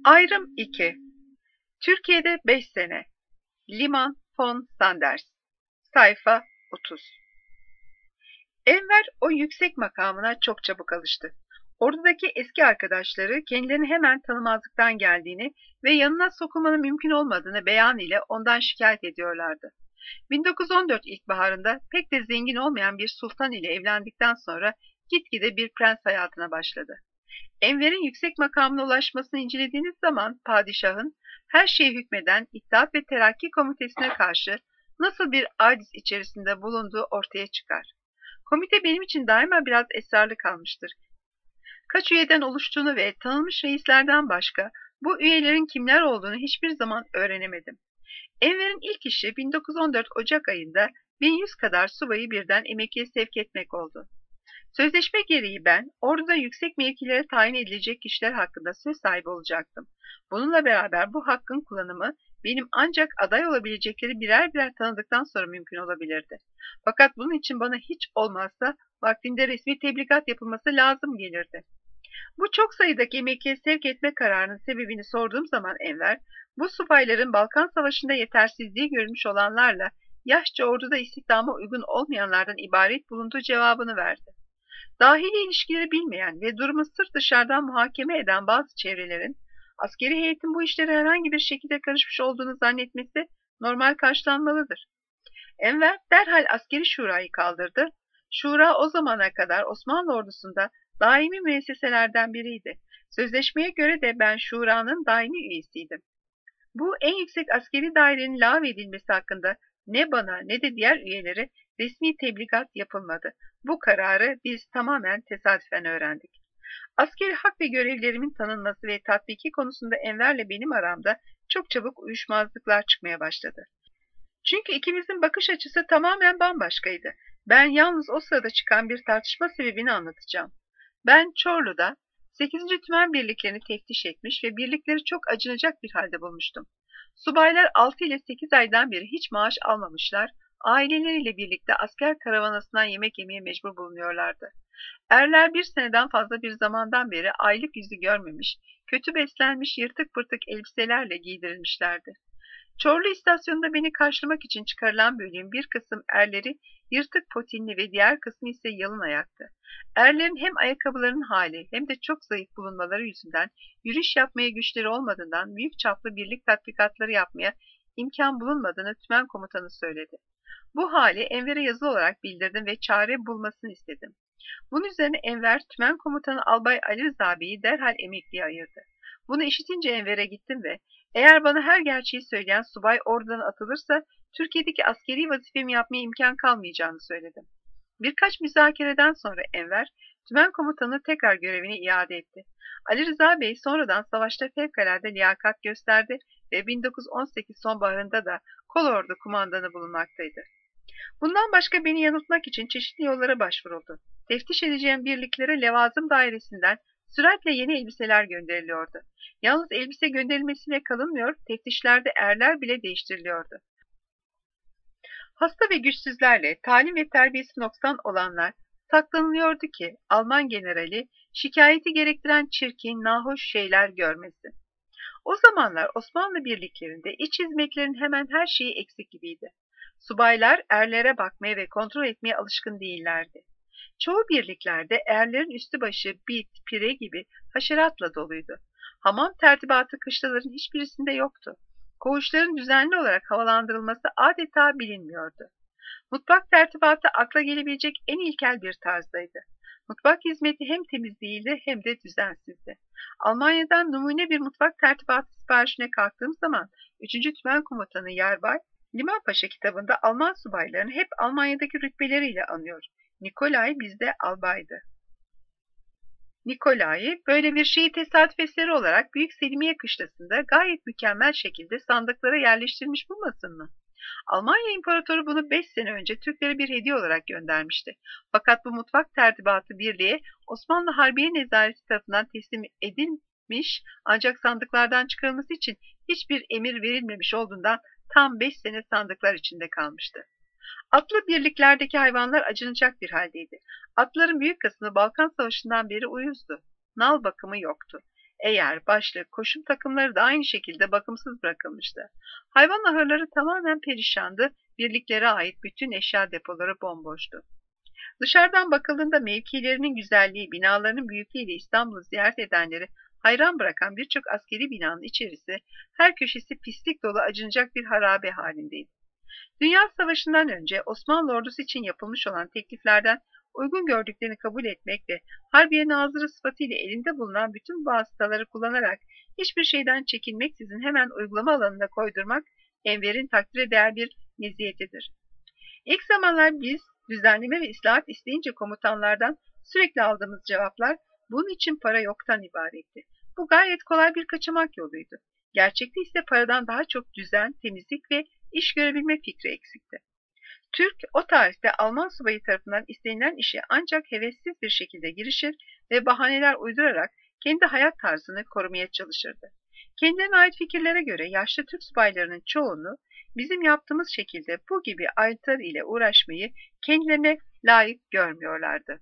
Ayrım 2. Türkiye'de 5 sene. Liman von Sanders. Sayfa 30. Enver o yüksek makamına çok çabuk alıştı. Ordudaki eski arkadaşları kendilerini hemen tanımazlıktan geldiğini ve yanına sokulmanın mümkün olmadığını beyan ile ondan şikayet ediyorlardı. 1914 ilkbaharında pek de zengin olmayan bir sultan ile evlendikten sonra gitgide bir prens hayatına başladı. Enver'in yüksek makamına ulaşmasını incelediğiniz zaman padişahın her şeye hükmeden İttihat ve Terakki Komitesi'ne karşı nasıl bir aciz içerisinde bulunduğu ortaya çıkar. Komite benim için daima biraz esrarlı kalmıştır. Kaç üyeden oluştuğunu ve tanınmış reislerden başka bu üyelerin kimler olduğunu hiçbir zaman öğrenemedim. Enver'in ilk işi 1914 Ocak ayında 1100 kadar subayı birden emekliye sevk etmek oldu. Sözleşme gereği ben orduda yüksek mevkilere tayin edilecek kişiler hakkında söz sahibi olacaktım. Bununla beraber bu hakkın kullanımı benim ancak aday olabilecekleri birer birer tanıdıktan sonra mümkün olabilirdi. Fakat bunun için bana hiç olmazsa vaktinde resmi tebligat yapılması lazım gelirdi. Bu çok sayıdaki emekliye sevk etme kararının sebebini sorduğum zaman Enver, bu subayların Balkan Savaşı'nda yetersizliği görmüş olanlarla yaşça orduda istihdama uygun olmayanlardan ibaret bulunduğu cevabını verdi. Dahili ilişkileri bilmeyen ve durumu sırf dışarıdan muhakeme eden bazı çevrelerin, askeri heyetin bu işlere herhangi bir şekilde karışmış olduğunu zannetmesi normal karşılanmalıdır. Enver derhal askeri şurayı kaldırdı. Şura o zamana kadar Osmanlı ordusunda daimi müesseselerden biriydi. Sözleşmeye göre de ben şuranın daimi üyesiydim. Bu en yüksek askeri dairenin lağvedilmesi hakkında ne bana ne de diğer üyelere resmi tebligat yapılmadı. Bu kararı biz tamamen tesadüfen öğrendik. Askeri hak ve görevlerimin tanınması ve tatbiki konusunda Enver'le benim aramda çok çabuk uyuşmazlıklar çıkmaya başladı. Çünkü ikimizin bakış açısı tamamen bambaşkaydı. Ben yalnız o sırada çıkan bir tartışma sebebini anlatacağım. Ben Çorlu'da 8. Tümen birliklerini teftiş etmiş ve birlikleri çok acınacak bir halde bulmuştum. Subaylar 6 ile 8 aydan beri hiç maaş almamışlar, aileleriyle birlikte asker karavanasından yemek yemeye mecbur bulunuyorlardı. Erler bir seneden fazla bir zamandan beri aylık yüzü görmemiş, kötü beslenmiş yırtık pırtık elbiselerle giydirilmişlerdi. Çorlu istasyonunda beni karşılamak için çıkarılan bölüğün bir kısım erleri yırtık potinli ve diğer kısmı ise yalın ayaktı. Erlerin hem ayakkabılarının hali hem de çok zayıf bulunmaları yüzünden yürüyüş yapmaya güçleri olmadığından büyük çaplı birlik tatbikatları yapmaya imkan bulunmadığını tümen komutanı söyledi. Bu hali Enver'e yazılı olarak bildirdim ve çare bulmasını istedim. Bunun üzerine Enver, tümen komutanı Albay Ali Rıza Bey'i derhal emekliye ayırdı. Bunu işitince Enver'e gittim ve eğer bana her gerçeği söyleyen subay oradan atılırsa Türkiye'deki askeri vazifemi yapmaya imkan kalmayacağını söyledim. Birkaç müzakereden sonra Enver, tümen komutanı tekrar görevine iade etti. Ali Rıza Bey sonradan savaşta fevkalade liyakat gösterdi ve 1918 sonbaharında da kolordu kumandanı bulunmaktaydı. Bundan başka beni yanıltmak için çeşitli yollara başvuruldu. Teftiş edeceğim birliklere levazım dairesinden süratle yeni elbiseler gönderiliyordu. Yalnız elbise gönderilmesiyle kalınmıyor, teftişlerde erler bile değiştiriliyordu. Hasta ve güçsüzlerle talim ve terbiyesi noksan olanlar saklanılıyordu ki Alman generali şikayeti gerektiren çirkin, nahoş şeyler görmesin. O zamanlar Osmanlı birliklerinde iç hizmetlerin hemen her şeyi eksik gibiydi. Subaylar erlere bakmaya ve kontrol etmeye alışkın değillerdi. Çoğu birliklerde erlerin üstü başı bit, pire gibi haşeratla doluydu. Hamam tertibatı kışlaların hiçbirisinde yoktu. Koğuşların düzenli olarak havalandırılması adeta bilinmiyordu. Mutfak tertibatı akla gelebilecek en ilkel bir tarzdaydı. Mutfak hizmeti hem temiz değildi hem de düzensizdi. Almanya'dan numune bir mutfak tertibatı siparişine kalktığım zaman 3. Tümen Komutanı Yarbay, Liman Paşa kitabında Alman subaylarını hep Almanya'daki rütbeleriyle anıyor. Nikolay bizde albaydı. Nikolay böyle bir şeyi tesadüf eseri olarak Büyük Selimiye kışlasında gayet mükemmel şekilde sandıklara yerleştirmiş bulmasın mı? Almanya İmparatoru bunu 5 sene önce Türklere bir hediye olarak göndermişti. Fakat bu mutfak tertibatı birliğe Osmanlı Harbiye Nezareti tarafından teslim edilmiş ancak sandıklardan çıkarılması için hiçbir emir verilmemiş olduğundan tam 5 sene sandıklar içinde kalmıştı. Atlı birliklerdeki hayvanlar acınacak bir haldeydi. Atların büyük kısmı Balkan Savaşı'ndan beri uyuzdu. Nal bakımı yoktu. Eğer, başlık, koşum takımları da aynı şekilde bakımsız bırakılmıştı. Hayvan ahırları tamamen perişandı, birliklere ait bütün eşya depoları bomboştu. Dışarıdan bakıldığında mevkilerinin güzelliği, binalarının büyüklüğüyle İstanbul'u ziyaret edenleri hayran bırakan birçok askeri binanın içerisi, her köşesi pislik dolu acınacak bir harabe halindeydi. Dünya Savaşı'ndan önce Osmanlı ordusu için yapılmış olan tekliflerden uygun gördüklerini kabul etmek ve Harbiye Nazırı sıfatıyla elinde bulunan bütün vasıtaları kullanarak hiçbir şeyden çekinmeksizin hemen uygulama alanına koydurmak Enver'in takdire değer bir meziyetidir. İlk zamanlar biz düzenleme ve islahat isteyince komutanlardan sürekli aldığımız cevaplar bunun için para yoktan ibaretti. Bu gayet kolay bir kaçamak yoluydu. Gerçekte ise paradan daha çok düzen, temizlik ve iş görebilme fikri eksikti. Türk o tarihte Alman subayı tarafından istenilen işe ancak hevessiz bir şekilde girişir ve bahaneler uydurarak kendi hayat tarzını korumaya çalışırdı. Kendine ait fikirlere göre yaşlı Türk subaylarının çoğunu bizim yaptığımız şekilde bu gibi ayrıntılar ile uğraşmayı kendilerine layık görmüyorlardı.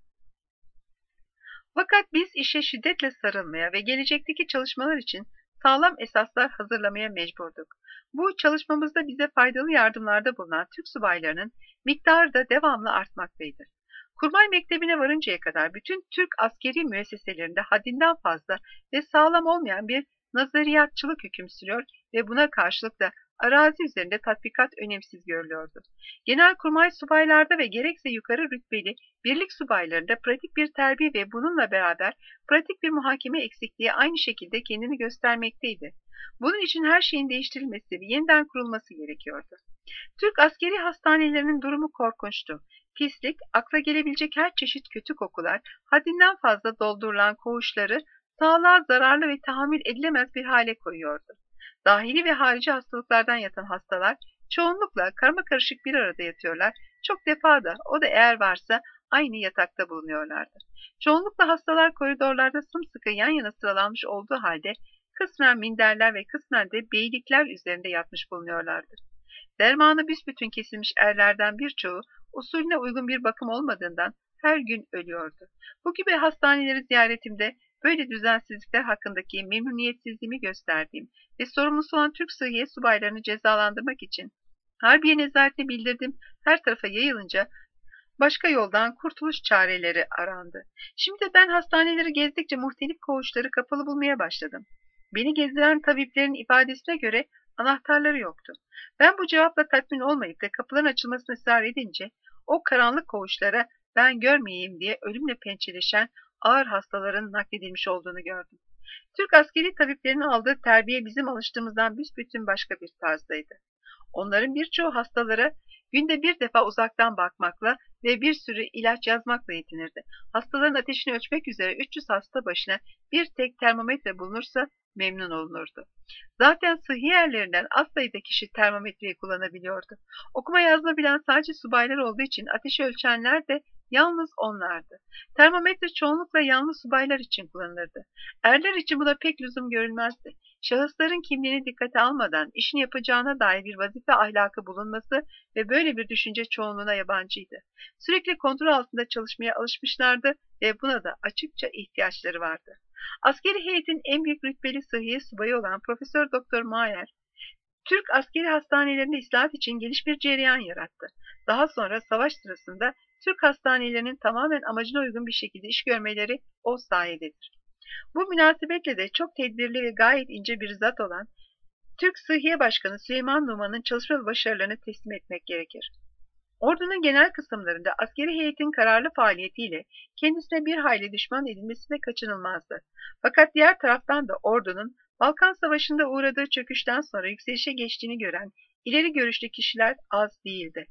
Fakat biz işe şiddetle sarılmaya ve gelecekteki çalışmalar için sağlam esaslar hazırlamaya mecburduk. Bu çalışmamızda bize faydalı yardımlarda bulunan Türk subaylarının miktarı da devamlı artmaktaydı. Kurmay Mektebi'ne varıncaya kadar bütün Türk askeri müesseselerinde haddinden fazla ve sağlam olmayan bir nazariyatçılık hüküm sürüyor ve buna karşılık da arazi üzerinde tatbikat önemsiz görülüyordu. Genelkurmay subaylarda ve gerekse yukarı rütbeli birlik subaylarında pratik bir terbiye ve bununla beraber pratik bir muhakeme eksikliği aynı şekilde kendini göstermekteydi. Bunun için her şeyin değiştirilmesi ve yeniden kurulması gerekiyordu. Türk askeri hastanelerinin durumu korkunçtu. Pislik, akla gelebilecek her çeşit kötü kokular, haddinden fazla doldurulan koğuşları sağlığa zararlı ve tahammül edilemez bir hale koyuyordu. Dahili ve harici hastalıklardan yatan hastalar çoğunlukla karmakarışık bir arada yatıyorlar, çok defa da o da eğer varsa aynı yatakta bulunuyorlardı. Çoğunlukla hastalar koridorlarda sımsıkı yan yana sıralanmış olduğu halde kısmen minderler ve kısmen de beylikler üzerinde yatmış bulunuyorlardı. Dermanı büsbütün kesilmiş erlerden birçoğu usulüne uygun bir bakım olmadığından her gün ölüyordu. Bu gibi hastaneleri ziyaretimde böyle düzensizlikler hakkındaki memnuniyetsizliğimi gösterdiğim ve sorumlusu olan Türk sıhhiye subaylarını cezalandırmak için Harbiye nezaretine bildirdim, her tarafa yayılınca başka yoldan kurtuluş çareleri arandı. Şimdi ben hastaneleri gezdikçe muhtelif koğuşları kapalı bulmaya başladım. Beni gezdiren tabiplerin ifadesine göre anahtarları yoktu. Ben bu cevapla tatmin olmayıp da kapıların açılmasını ısrar edince o karanlık koğuşlara ben görmeyeyim diye ölümle pençeleşen ağır hastaların nakledilmiş olduğunu gördüm. Türk askeri tabiplerinin aldığı terbiye bizim alıştığımızdan büsbütün başka bir tarzdaydı. Onların birçoğu hastalara günde bir defa uzaktan bakmakla ve bir sürü ilaç yazmakla yetinirdi. Hastaların ateşini ölçmek üzere 300 hasta başına bir tek termometre bulunursa memnun olunurdu. Zaten sıhhi yerlerinden az sayıda kişi termometreyi kullanabiliyordu. Okuma yazma bilen sadece subaylar olduğu için ateşi ölçenler de yalnız onlardı. Termometre çoğunlukla yalnız subaylar için kullanılırdı. Erler için buna pek lüzum görülmezdi. Şahısların kimliğini dikkate almadan işini yapacağına dair bir vazife ahlakı bulunması ve böyle bir düşünce çoğunluğuna yabancıydı. Sürekli kontrol altında çalışmaya alışmışlardı ve buna da açıkça ihtiyaçları vardı. Askeri heyetin en büyük rütbeli sıhhiye subayı olan Profesör Doktor Mayer, Türk askeri hastanelerinde islahat için geniş bir cereyan yarattı. Daha sonra savaş sırasında Türk hastanelerinin tamamen amacına uygun bir şekilde iş görmeleri o sayededir. Bu münasebetle de çok tedbirli ve gayet ince bir zat olan Türk Sıhhiye Başkanı Süleyman Numan'ın çalışma ve başarılarını teslim etmek gerekir. Ordunun genel kısımlarında askeri heyetin kararlı faaliyetiyle kendisine bir hayli düşman edilmesi de kaçınılmazdı. Fakat diğer taraftan da ordunun Balkan Savaşı'nda uğradığı çöküşten sonra yükselişe geçtiğini gören ileri görüşlü kişiler az değildi.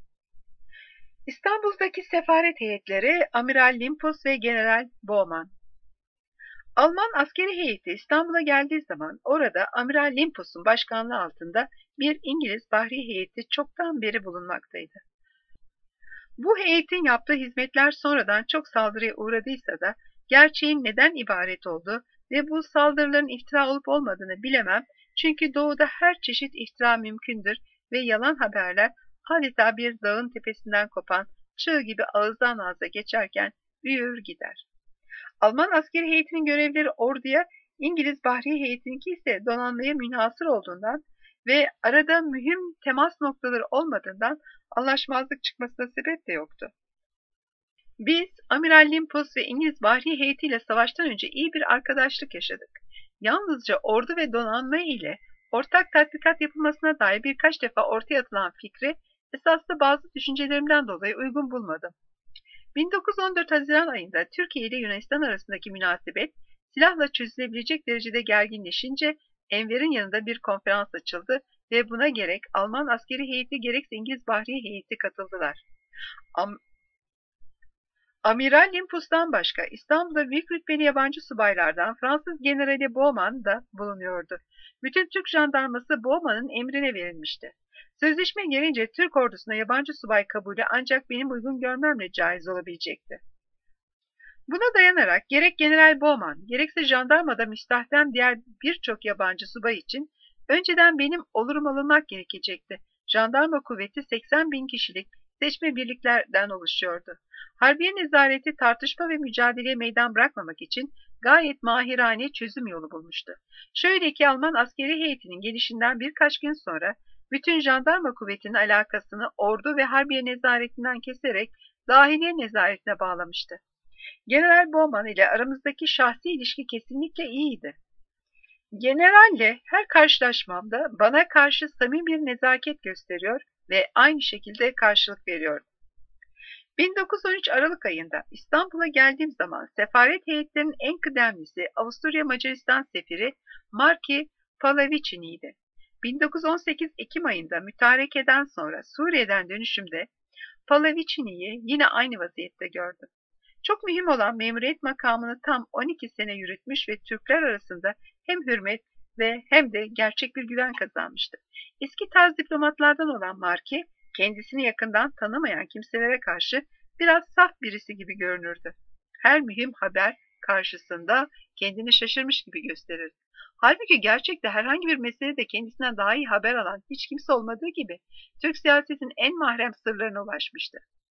İstanbul'daki sefaret heyetleri Amiral Limpus ve General Bowman. Alman askeri heyeti İstanbul'a geldiği zaman orada Amiral Limpus'un başkanlığı altında bir İngiliz bahri heyeti çoktan beri bulunmaktaydı. Bu heyetin yaptığı hizmetler sonradan çok saldırıya uğradıysa da gerçeğin neden ibaret olduğu ve bu saldırıların iftira olup olmadığını bilemem, çünkü doğuda her çeşit iftira mümkündür ve yalan haberler adeta bir dağın tepesinden kopan çığ gibi ağızdan ağza geçerken büyür gider. Alman askeri heyetinin görevleri orduya İngiliz Bahriye Heyeti'ninki ise donanmaya münhasır olduğundan ve arada mühim temas noktaları olmadığından anlaşmazlık çıkmasına sebep de yoktu. Biz Amiral Limpus ve İngiliz Bahriye Heyeti ile savaştan önce iyi bir arkadaşlık yaşadık. Yalnızca ordu ve donanma ile ortak tatbikat yapılmasına dair birkaç defa ortaya atılan fikri esaslı bazı düşüncelerimden dolayı uygun bulmadım. 1914 Haziran ayında Türkiye ile Yunanistan arasındaki münasebet silahla çözülebilecek derecede gerginleşince Enver'in yanında bir konferans açıldı ve buna gerek Alman askeri heyeti gerekse İngiliz Bahriye Heyeti katıldılar. Amiral Limpus'tan başka İstanbul'da büyük rütbeli yabancı subaylardan Fransız Generali Bowman da bulunuyordu. Bütün Türk jandarması Bowman'ın emrine verilmişti. Sözleşme gelince Türk ordusuna yabancı subay kabulü ancak benim uygun görmemle caiz olabilecekti. Buna dayanarak gerek General Bowman gerekse jandarmada müstahdem diğer birçok yabancı subay için önceden benim olurum alınmak gerekecekti. Jandarma kuvveti 80.000 kişilik seçme birliklerden oluşuyordu. Harbiye nezareti tartışma ve mücadeleye meydan bırakmamak için gayet mahirane çözüm yolu bulmuştu. Şöyle ki Alman askeri heyetinin gelişinden birkaç gün sonra bütün jandarma kuvvetinin alakasını ordu ve harbiye nezaretinden keserek dahiliye nezaretine bağlamıştı. General Bowman ile aramızdaki şahsi ilişki kesinlikle iyiydi. Generalle her karşılaşmamda bana karşı samimi bir nezaket gösteriyor ve aynı şekilde karşılık veriyordu. 1913 Aralık ayında İstanbul'a geldiğim zaman sefaret heyetlerinin en kıdemlisi Avusturya Macaristan sefiri Marki Pallavicini'ydi. 1918 Ekim ayında mütarekeden sonra Suriye'den dönüşümde Pallavicini'yi yine aynı vaziyette gördüm. Çok mühim olan memuriyet makamını tam 12 sene yürütmüş ve Türkler arasında hem hürmet ve hem de gerçek bir güven kazanmıştı. Eski tarz diplomatlardan olan Marki, kendisini yakından tanımayan kimselere karşı biraz saf birisi gibi görünürdü. Her mühim haber karşısında kendini şaşırmış gibi gösterirdi. Halbuki gerçekte herhangi bir meselede kendisinden daha iyi haber alan hiç kimse olmadığı gibi Türk siyasetinin en mahrem sırlarına ulaşmıştı.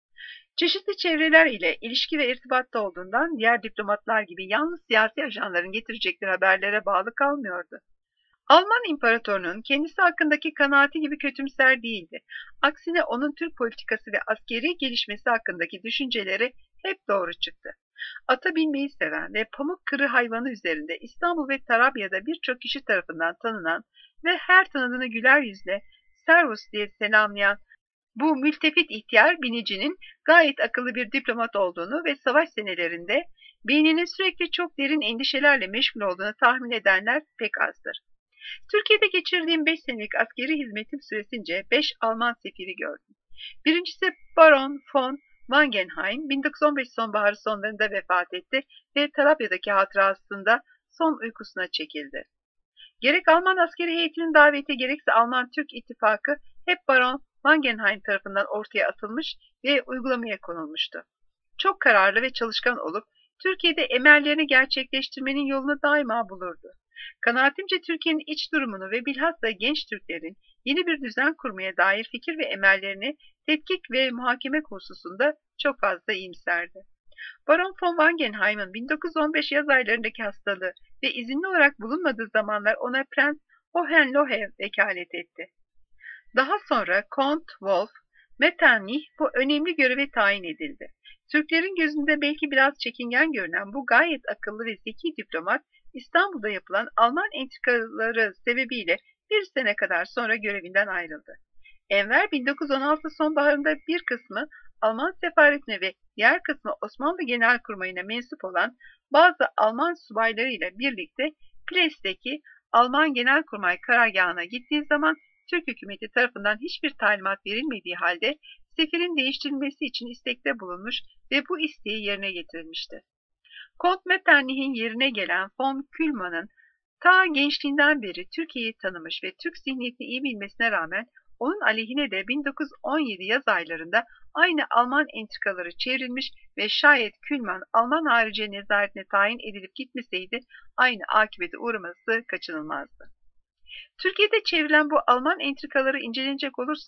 Çeşitli çevreler ile ilişki ve irtibatta olduğundan diğer diplomatlar gibi yalnız siyasi ajanların getirecekleri haberlere bağlı kalmıyordu. Alman imparatorunun kendisi hakkındaki kanaati gibi kötümser değildi. Aksine onun Türk politikası ve askeri gelişmesi hakkındaki düşünceleri hep doğru çıktı. Ata binmeyi seven ve pamuk kırı hayvanı üzerinde İstanbul ve Tarabya'da birçok kişi tarafından tanınan ve her tanıdığını güler yüzle Servus diye selamlayan bu mültefit ihtiyar binicinin gayet akıllı bir diplomat olduğunu ve savaş senelerinde beyninin sürekli çok derin endişelerle meşgul olduğunu tahmin edenler pek azdır. Türkiye'de geçirdiğim 5 senelik askeri hizmetim süresince 5 Alman sefiri gördüm. Birincisi Baron von Wangenheim 1915 sonbaharı sonlarında vefat etti ve Tarabya'daki hatırasında son uykusuna çekildi. Gerek Alman askeri heyetinin daveti gerekse Alman-Türk ittifakı hep Baron Wangenheim tarafından ortaya atılmış ve uygulamaya konulmuştu. Çok kararlı ve çalışkan olup Türkiye'de emellerini gerçekleştirmenin yolunu daima bulurdu. Kanaatimce Türkiye'nin iç durumunu ve bilhassa genç Türklerin yeni bir düzen kurmaya dair fikir ve emellerini tetkik ve muhakeme hususunda çok fazla iyimserdi. Baron von Wangenheim'ın 1915 yaz aylarındaki hastalığı ve izinli olarak bulunmadığı zamanlar ona Prens Hohenlohe vekalet etti. Daha sonra Kont Wolf Metternich bu önemli göreve tayin edildi. Türklerin gözünde belki biraz çekingen görünen bu gayet akıllı ve zeki diplomat İstanbul'da yapılan Alman entrikaları sebebiyle bir sene kadar sonra görevinden ayrıldı. Enver 1916 sonbaharında bir kısmı Alman sefaretine ve diğer kısmı Osmanlı Genelkurmayı'na mensup olan bazı Alman subaylarıyla birlikte Ples'teki Alman Genelkurmay karargahına gittiği zaman Türk hükümeti tarafından hiçbir talimat verilmediği halde sefirin değiştirilmesi için istekte bulunmuş ve bu isteği yerine getirilmişti. Kont Metternich'in yerine gelen von Kühlmann'ın ta gençliğinden beri Türkiye'yi tanımış ve Türk zihniyetini iyi bilmesine rağmen onun aleyhine de 1917 yaz aylarında aynı Alman entrikaları çevrilmiş ve şayet Kühlmann Alman harici nezaretine tayin edilip gitmeseydi aynı akıbete uğraması kaçınılmazdı. Türkiye'de çevrilen bu Alman entrikaları incelenecek olursa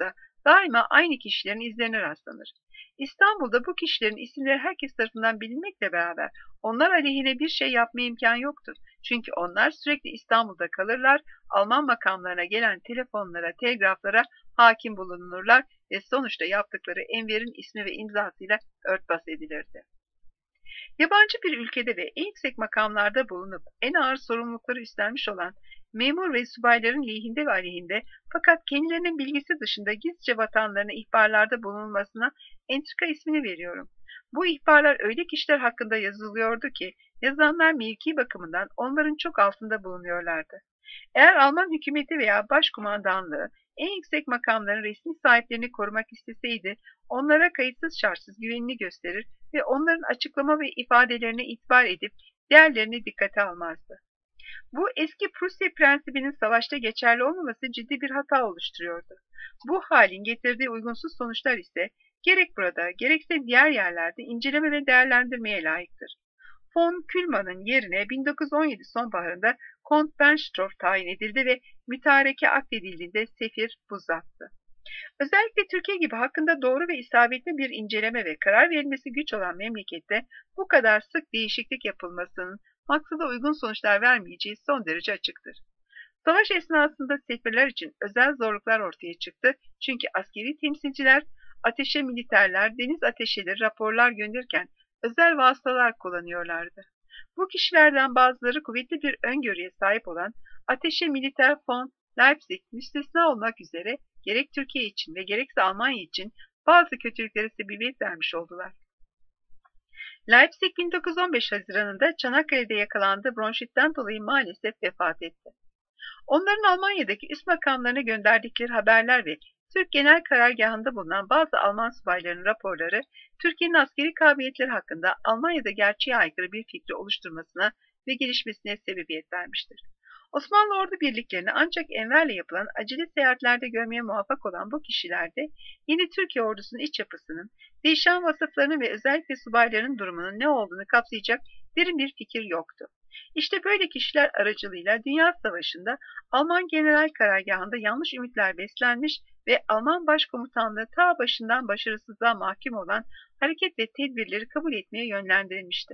daima aynı kişilerin izlerine rastlanır. İstanbul'da bu kişilerin isimleri herkes tarafından bilinmekle beraber onlar aleyhine bir şey yapma imkanı yoktur. Çünkü onlar sürekli İstanbul'da kalırlar, Alman makamlarına gelen telefonlara, telgraflara hakim bulunurlar ve sonuçta yaptıkları Enver'in ismi ve imzasıyla örtbas edilirdi. Yabancı bir ülkede ve en yüksek makamlarda bulunup en ağır sorumlulukları üstlenmiş olan memur ve subayların lehinde ve aleyhinde fakat kendilerinin bilgisi dışında gizlice vatanlarına ihbarlarda bulunulmasına entrika ismini veriyorum. Bu ihbarlar öyle kişiler hakkında yazılıyordu ki yazanlar mevki bakımından onların çok altında bulunuyorlardı. Eğer Alman hükümeti veya başkumandanlığı en yüksek makamların resmi sahiplerini korumak isteseydi, onlara kayıtsız şartsız güvenini gösterir ve onların açıklama ve ifadelerine itibar edip diğerlerini dikkate almazdı. Bu eski Prusya prensibinin savaşta geçerli olmaması ciddi bir hata oluşturuyordu. Bu halin getirdiği uygunsuz sonuçlar ise gerek burada gerekse diğer yerlerde inceleme ve değerlendirmeye layıktır. Von Kühlmann'ın yerine 1917 sonbaharında Kont Bernstorff tayin edildi ve mütareke akdedildiğinde sefir buzattı. Özellikle Türkiye gibi hakkında doğru ve isabetli bir inceleme ve karar verilmesi güç olan memlekette bu kadar sık değişiklik yapılmasının maksada uygun sonuçlar vermeyeceği son derece açıktır. Savaş esnasında sefirler için özel zorluklar ortaya çıktı çünkü askeri temsilciler, ateşe militerler, deniz ateşeleri raporlar gönderirken özel vasıtalar kullanıyorlardı. Bu kişilerden bazıları kuvvetli bir öngörüye sahip olan ateşe militer von Leipzig müstesna olmak üzere gerek Türkiye için ve gerekse Almanya için bazı kötülüklere sebebiyet vermiş oldular. Leipzig 1915 Haziran'ında Çanakkale'de yakalandı, bronşitten dolayı maalesef vefat etti. Onların Almanya'daki üst makamlarına gönderdikleri haberler ve Türk Genel Karargahı'nda bulunan bazı Alman subaylarının raporları, Türkiye'nin askeri kabiliyetleri hakkında Almanya'da gerçeğe aykırı bir fikri oluşturmasına ve gelişmesine sebebiyet vermiştir. Osmanlı ordu birliklerini ancak Enver'le yapılan acele seyahatlerde görmeye muvaffak olan bu kişilerde yeni Türkiye ordusunun iç yapısının, değişen vasıflarının ve özellikle subayların durumunun ne olduğunu kapsayacak derin bir fikir yoktu. İşte böyle kişiler aracılığıyla Dünya Savaşı'nda Alman General Karargahı'nda yanlış ümitler beslenmiş ve Alman Başkomutanlığı ta başından başarısızlığa mahkum olan hareket ve tedbirleri kabul etmeye yönlendirilmişti.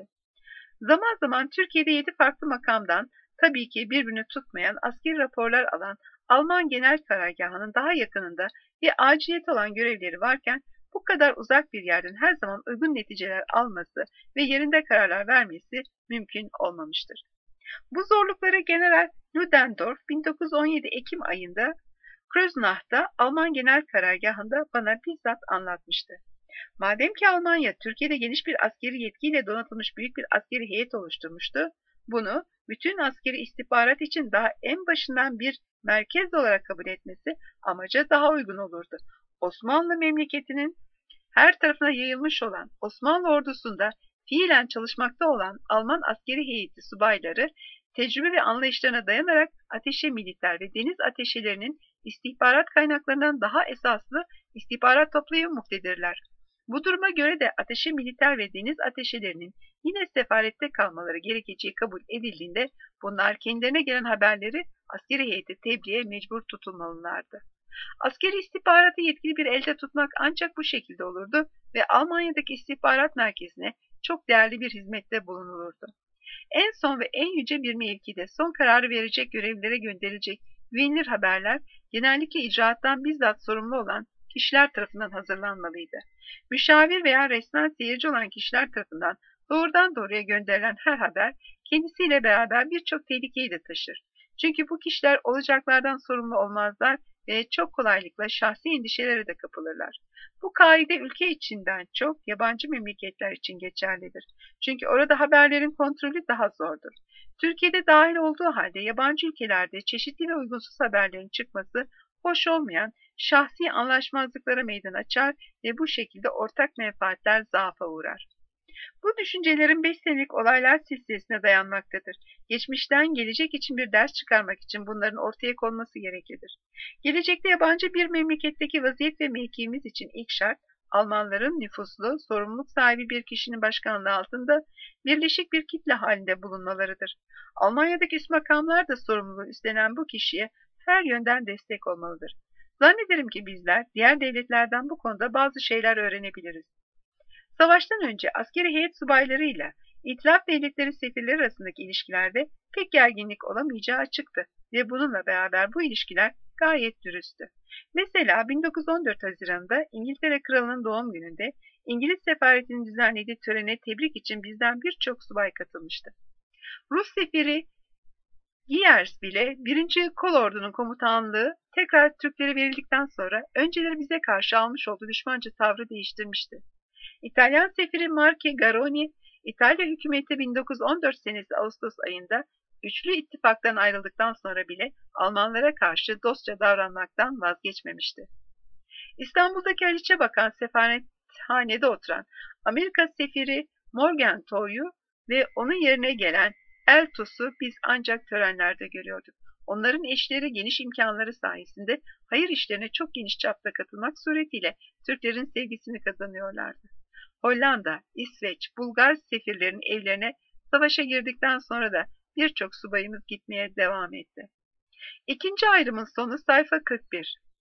Zaman zaman Türkiye'de 7 farklı makamdan tabii ki birbirini tutmayan askeri raporlar alan Alman Genel Karargahı'nın daha yakınında ve aciliyet olan görevleri varken bu kadar uzak bir yerden her zaman uygun neticeler alması ve yerinde kararlar vermesi mümkün olmamıştır. Bu zorlukları General Ludendorff 1917 Ekim ayında Kreuznach'ta Alman Genel Karargahı'nda bana bizzat anlatmıştı. Madem ki Almanya Türkiye'de geniş bir askeri yetkiyle donatılmış büyük bir askeri heyet oluşturmuştu, bunu bütün askeri istihbarat için daha en başından bir merkez olarak kabul etmesi amaca daha uygun olurdu. Osmanlı memleketinin her tarafına yayılmış olan Osmanlı ordusunda fiilen çalışmakta olan Alman askeri heyeti subayları tecrübe ve anlayışlarına dayanarak ateşe militer ve deniz ateşelerinin istihbarat kaynaklarından daha esaslı istihbarat toplayıp muktedirler. Bu duruma göre de ateşe militer ve deniz ateşelerinin yine sefarette kalmaları gerekeceği kabul edildiğinde bunlar kendilerine gelen haberleri askeri heyete tebliğe mecbur tutulmalılardı. Askeri istihbaratı yetkili bir elde tutmak ancak bu şekilde olurdu ve Almanya'daki istihbarat merkezine çok değerli bir hizmette bulunulurdu. En son ve en yüce bir mevkide son kararı verecek görevlilere gönderilecek güvenilir haberler genellikle icraattan bizzat sorumlu olan kişiler tarafından hazırlanmalıydı. Müşavir veya resmen seyirci olan kişiler tarafından doğrudan doğruya gönderilen her haber kendisiyle beraber birçok tehlikeyi de taşır. Çünkü bu kişiler olacaklardan sorumlu olmazlar ve çok kolaylıkla şahsi endişelere de kapılırlar. Bu kaide ülke içinden çok yabancı memleketler için geçerlidir. Çünkü orada haberlerin kontrolü daha zordur. Türkiye'de dahil olduğu halde yabancı ülkelerde çeşitli ve uygunsuz haberlerin çıkması hoş olmayan şahsi anlaşmazlıklara meydan açar ve bu şekilde ortak menfaatler zaafa uğrar. Bu düşüncelerin 5 senelik olaylar silsilesine dayanmaktadır. Geçmişten gelecek için bir ders çıkarmak için bunların ortaya konması gereklidir. Gelecekte yabancı bir memleketteki vaziyet ve mevkimiz için ilk şart, Almanların nüfuslu, sorumluluk sahibi bir kişinin başkanlığı altında birleşik bir kitle halinde bulunmalarıdır. Almanya'daki üst makamlar da sorumluluğu üstlenen bu kişiye her yönden destek olmalıdır. Zannederim ki bizler diğer devletlerden bu konuda bazı şeyler öğrenebiliriz. Savaştan önce askeri heyet subaylarıyla İtilaf Devletleri sefirleri arasındaki ilişkilerde pek gerginlik olamayacağı açıktı ve bununla beraber bu ilişkiler gayet dürüsttü. Mesela 1914 Haziran'da İngiltere Kralı'nın doğum gününde İngiliz sefaretinin düzenlediği törene tebrik için bizden birçok subay katılmıştı. Rus sefiri Giers bile 1. Kolordu'nun komutanlığı tekrar Türklere verildikten sonra önceleri bize karşı almış olduğu düşmanca tavrı değiştirmişti. İtalyan sefiri Marche Garoni, İtalya hükümeti 1914 senesi Ağustos ayında üçlü ittifaktan ayrıldıktan sonra bile Almanlara karşı dostça davranmaktan vazgeçmemişti. İstanbul'daki Haliç'e bakan sefarethanede oturan Amerika sefiri Morgenthau'yu ve onun yerine gelen Eltus'u biz ancak törenlerde görüyorduk. Onların eşleri geniş imkanları sayesinde hayır işlerine çok geniş çapta katılmak suretiyle Türklerin sevgisini kazanıyorlardı. Hollanda, İsveç, Bulgar sefirlerin evlerine savaşa girdikten sonra da birçok subayımız gitmeye devam etti. İkinci ayrımın sonu sayfa 41.